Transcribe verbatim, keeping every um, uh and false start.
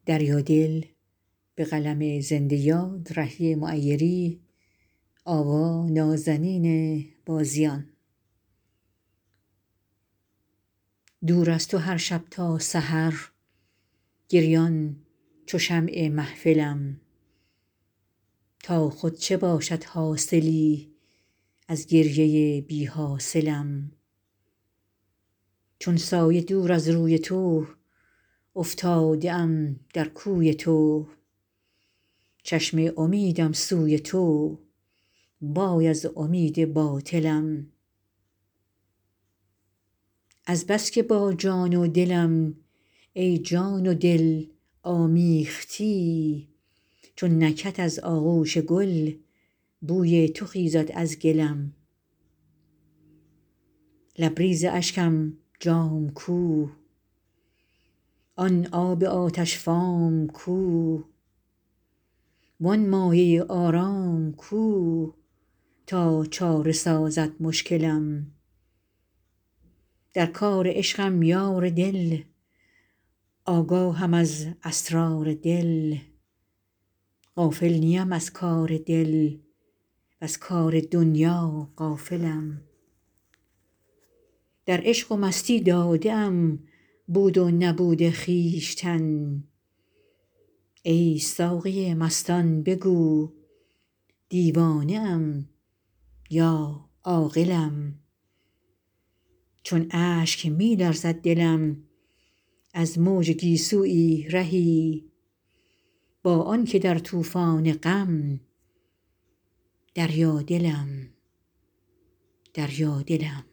دریادل. به قلم زنده یاد رهی معیری. آوا نازنین بازیان. دور از تو هر شب تا سحر گریان چو شمع محفلم. تا خود چه باشد حاصلی از گریه بی حاصلم. چون سایه دور از روی تو افتاده ام در کوی تو. چشم امیدم سوی تو وای از امید باطلم. از بس که با جان و دلم ای جان و دل آمیختی. چون نکهت از آغوش گل بوی تو خیزد از گلم. لبریز اشکم جام کو؟ آن آب آتش فام کو؟ وان مایه آرام کو تا چاره سازد مشکلم. در کار عشقم یار دل آگاهم از اسرار دل. غافل نیم از کار دل وز کار دنیا غافلم. در عشق و مستی داده ام بود و نبود خویشتن. ای ساقی مستان بگو دیوانه ام یا عاقلم. چون اشک می لرزد دلم از موج گیسویی رهی. با آن که در طوفان غم دریادلم دریادلم.